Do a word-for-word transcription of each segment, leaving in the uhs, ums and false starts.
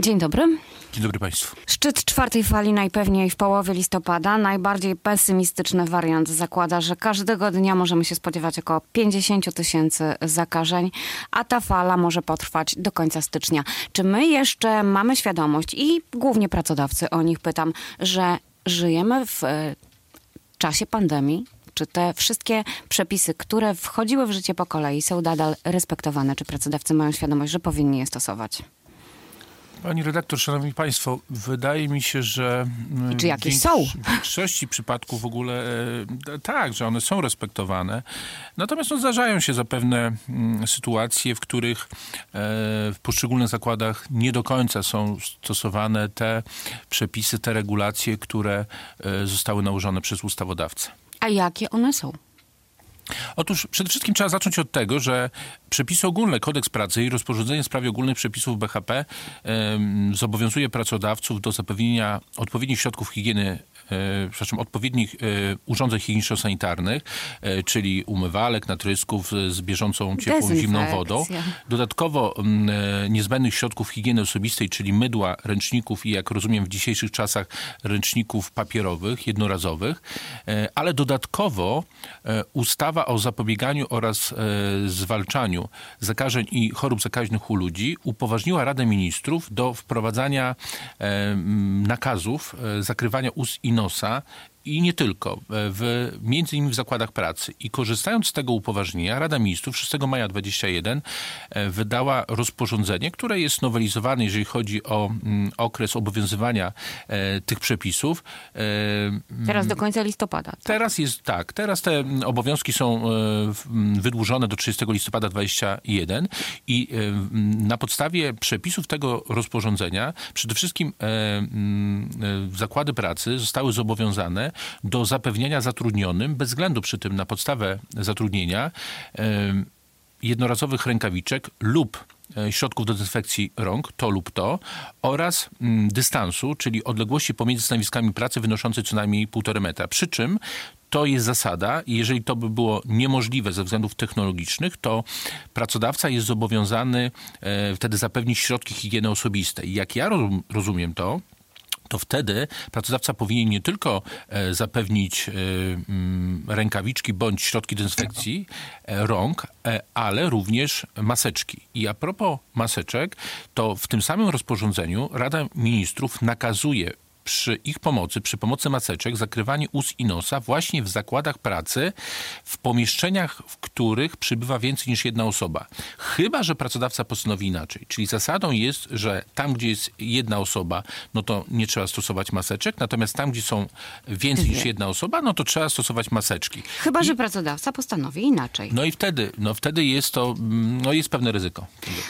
Dzień dobry. Dzień dobry Państwu. Szczyt czwartej fali najpewniej w połowie listopada. Najbardziej pesymistyczny wariant zakłada, że każdego dnia możemy się spodziewać około pięćdziesiąt tysięcy zakażeń, a ta fala może potrwać do końca stycznia. Czy my jeszcze mamy świadomość, i głównie pracodawcy, o nich pytam, że żyjemy w czasie pandemii? Czy te wszystkie przepisy, które wchodziły w życie po kolei, są nadal respektowane? Czy pracodawcy mają świadomość, że powinni je stosować? Pani redaktor, szanowni państwo, wydaje mi się, że czy jakieś w, są? w większości przypadków w ogóle e, tak, że one są respektowane. Natomiast no, zdarzają się zapewne m, sytuacje, w których e, w poszczególnych zakładach nie do końca są stosowane te przepisy, te regulacje, które e, zostały nałożone przez ustawodawcę. A jakie one są? Otóż przede wszystkim trzeba zacząć od tego, że przepisy ogólne, kodeks pracy i rozporządzenie w sprawie ogólnych przepisów B H P y, zobowiązuje pracodawców do zapewnienia odpowiednich środków higieny, y, przepraszam, odpowiednich y, urządzeń higieniczno-sanitarnych, y, czyli umywalek, natrysków z bieżącą, ciepłą, zimną wodą. Dodatkowo y, niezbędnych środków higieny osobistej, czyli mydła, ręczników i, jak rozumiem, w dzisiejszych czasach ręczników papierowych, jednorazowych, y, ale dodatkowo y, ustawa o zapobieganiu oraz y, zwalczaniu zakażeń i chorób zakaźnych u ludzi upoważniła Radę Ministrów do wprowadzania e, nakazów e, zakrywania ust i nosa i nie tylko, w, między innymi w zakładach pracy. I korzystając z tego upoważnienia, Rada Ministrów szóstego maja dwudziestego pierwszego wydała rozporządzenie, które jest nowelizowane, jeżeli chodzi o m, okres obowiązywania e, tych przepisów. E, teraz do końca listopada. Tak? Teraz jest tak, teraz te obowiązki są e, wydłużone do trzydziestego listopada dwudziestego pierwszego i e, na podstawie przepisów tego rozporządzenia przede wszystkim e, e, zakłady pracy zostały zobowiązane do zapewnienia zatrudnionym, bez względu przy tym na podstawę zatrudnienia, jednorazowych rękawiczek lub środków do dezynfekcji rąk, to lub to, oraz dystansu, czyli odległości pomiędzy stanowiskami pracy wynoszącej co najmniej półtora metra. Przy czym to jest zasada i jeżeli to by było niemożliwe ze względów technologicznych, to pracodawca jest zobowiązany e, wtedy zapewnić środki higieny osobistej. Jak ja rozumiem to, to wtedy pracodawca powinien nie tylko e, zapewnić e, m, rękawiczki bądź środki dezynfekcji e, rąk, e, ale również maseczki. I a propos maseczek, to w tym samym rozporządzeniu Rada Ministrów nakazuje przy ich pomocy, przy pomocy maseczek, zakrywanie ust i nosa właśnie w zakładach pracy, w pomieszczeniach, w których przybywa więcej niż jedna osoba. Chyba że pracodawca postanowi inaczej. Czyli zasadą jest, że tam, gdzie jest jedna osoba, no to nie trzeba stosować maseczek, natomiast tam, gdzie są więcej niż jedna osoba, no to trzeba stosować maseczki. Chyba I, że pracodawca postanowi inaczej. No i wtedy, no wtedy jest to, no jest pewne ryzyko.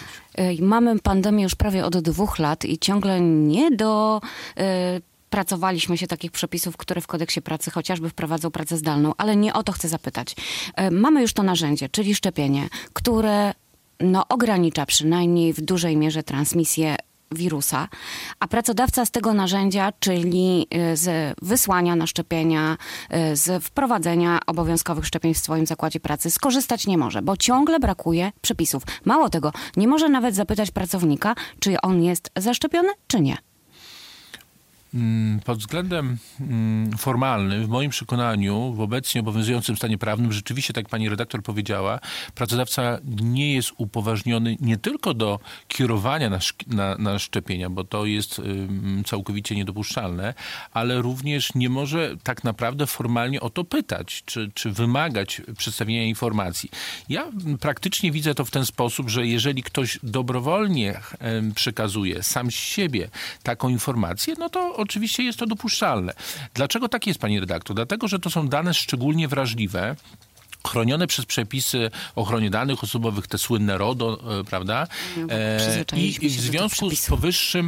Mamy pandemię już prawie od dwóch lat i ciągle nie do... Yy, pracowaliśmy się takich przepisów, które w kodeksie pracy chociażby wprowadzą pracę zdalną, ale nie o to chcę zapytać. Yy, mamy już to narzędzie, czyli szczepienie, które no, ogranicza przynajmniej w dużej mierze transmisję wirusa, a pracodawca z tego narzędzia, czyli z wysłania na szczepienia, z wprowadzenia obowiązkowych szczepień w swoim zakładzie pracy skorzystać nie może, bo ciągle brakuje przepisów. Mało tego, nie może nawet zapytać pracownika, czy on jest zaszczepiony, czy nie. Pod względem formalnym, w moim przekonaniu, w obecnie obowiązującym stanie prawnym, rzeczywiście, tak jak pani redaktor powiedziała, pracodawca nie jest upoważniony nie tylko do kierowania na, na, na szczepienia, bo to jest całkowicie niedopuszczalne, ale również nie może tak naprawdę formalnie o to pytać, czy, czy wymagać przedstawienia informacji. Ja praktycznie widzę to w ten sposób, że jeżeli ktoś dobrowolnie przekazuje sam z siebie taką informację, no to oczywiście jest to dopuszczalne. Dlaczego tak jest, pani redaktor? Dlatego, że to są dane szczególnie wrażliwe, chronione przez przepisy o ochronie danych osobowych, te słynne RODO, prawda? No, e, I, I w związku z powyższym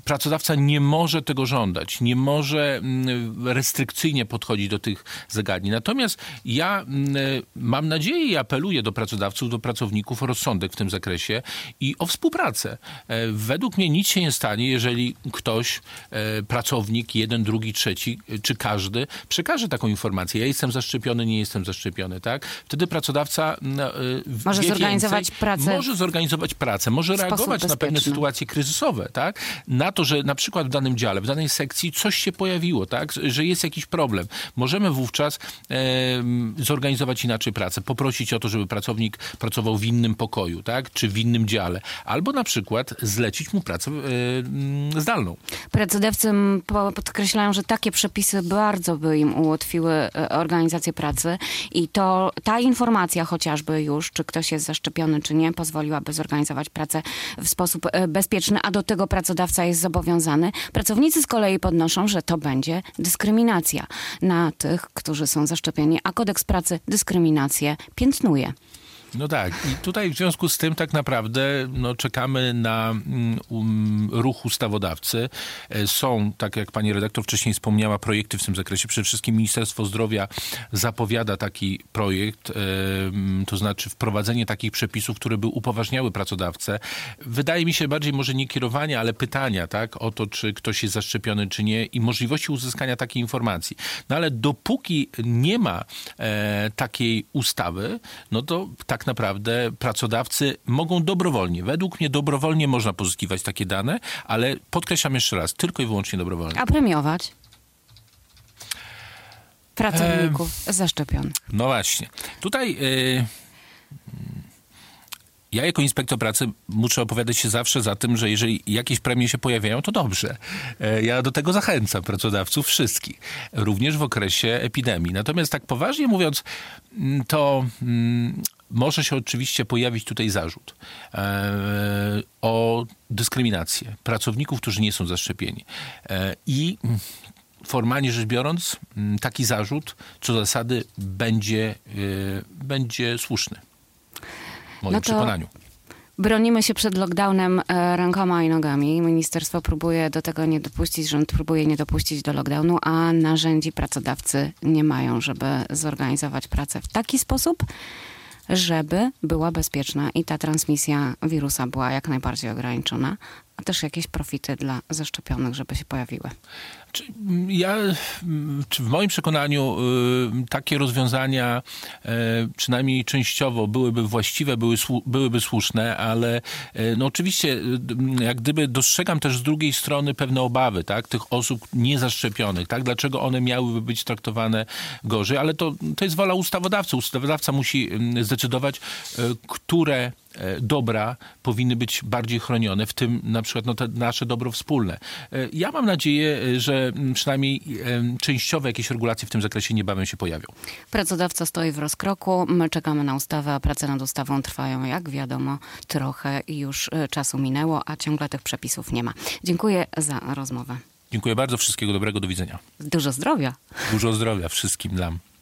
pracodawca nie może tego żądać, nie może restrykcyjnie podchodzić do tych zagadnień. Natomiast ja mam nadzieję i apeluję do pracodawców, do pracowników o rozsądek w tym zakresie i o współpracę. Według mnie nic się nie stanie, jeżeli ktoś, pracownik, jeden, drugi, trzeci, czy każdy, przekaże taką informację. Ja jestem zaszczepiony, nie jestem zaszczepiony, tak? Wtedy pracodawca może zorganizować więcej, pracę. Może zorganizować pracę, może reagować na pewne sytuacje kryzysowe, tak? Na to, że na przykład w danym dziale, w danej sekcji coś się pojawiło, tak? Że jest jakiś problem. Możemy wówczas e, zorganizować inaczej pracę, poprosić o to, żeby pracownik pracował w innym pokoju, tak? Czy w innym dziale. Albo na przykład zlecić mu pracę e, zdalną. Pracodawcy podkreślają, że takie przepisy bardzo by im ułatwiły organizację pracy i to ta informacja chociażby już, czy ktoś jest zaszczepiony, czy nie, pozwoliłaby zorganizować pracę w sposób bezpieczny, a do tego pracodawca jest zobowiązany. Pracownicy z kolei podnoszą, że to będzie dyskryminacja na tych, którzy są zaszczepieni, a kodeks pracy dyskryminację piętnuje. No tak. I tutaj w związku z tym tak naprawdę no, czekamy na um, ruch ustawodawcy. Są, tak jak pani redaktor wcześniej wspomniała, projekty w tym zakresie. Przede wszystkim Ministerstwo Zdrowia zapowiada taki projekt, um, to znaczy wprowadzenie takich przepisów, które by upoważniały pracodawcę. Wydaje mi się bardziej może nie kierowania, ale pytania, tak, o to, czy ktoś jest zaszczepiony, czy nie i możliwości uzyskania takiej informacji. No ale dopóki nie ma e, takiej ustawy, no to tak naprawdę pracodawcy mogą dobrowolnie, według mnie dobrowolnie można pozyskiwać takie dane, ale podkreślam jeszcze raz, tylko i wyłącznie dobrowolnie. A premiować pracowników ehm, zaszczepionych? No właśnie. Tutaj y, ja jako inspektor pracy muszę opowiadać się zawsze za tym, że jeżeli jakieś premie się pojawiają, to dobrze. Ja do tego zachęcam pracodawców wszystkich, również w okresie epidemii. Natomiast tak poważnie mówiąc, to mm, może się oczywiście pojawić tutaj zarzut e, o dyskryminację pracowników, którzy nie są zaszczepieni. E, I formalnie rzecz biorąc, taki zarzut co do zasady będzie, e, będzie słuszny. W moim no przekonaniu. Bronimy się przed lockdownem e, rękoma i nogami. Ministerstwo próbuje do tego nie dopuścić, rząd próbuje nie dopuścić do lockdownu, a narzędzi pracodawcy nie mają, żeby zorganizować pracę w taki sposób, żeby była bezpieczna i ta transmisja wirusa była jak najbardziej ograniczona, a też jakieś profity dla zaszczepionych, żeby się pojawiły. Czy ja, czy w moim przekonaniu y, takie rozwiązania y, przynajmniej częściowo byłyby właściwe, były, byłyby słuszne, ale y, no oczywiście y, jak gdyby dostrzegam też z drugiej strony pewne obawy, tak, tych osób niezaszczepionych, tak, dlaczego one miałyby być traktowane gorzej, ale to, to jest wola ustawodawcy. Ustawodawca musi zdecydować, y, które dobra powinny być bardziej chronione, w tym na przykład no, te nasze dobro wspólne. Ja mam nadzieję, że przynajmniej częściowe jakieś regulacje w tym zakresie niebawem się pojawią. Pracodawca stoi w rozkroku, my czekamy na ustawę, a prace nad ustawą trwają, jak wiadomo, trochę i już czasu minęło, a ciągle tych przepisów nie ma. Dziękuję za rozmowę. Dziękuję bardzo, wszystkiego dobrego, do widzenia. Dużo zdrowia. Dużo zdrowia wszystkim nam.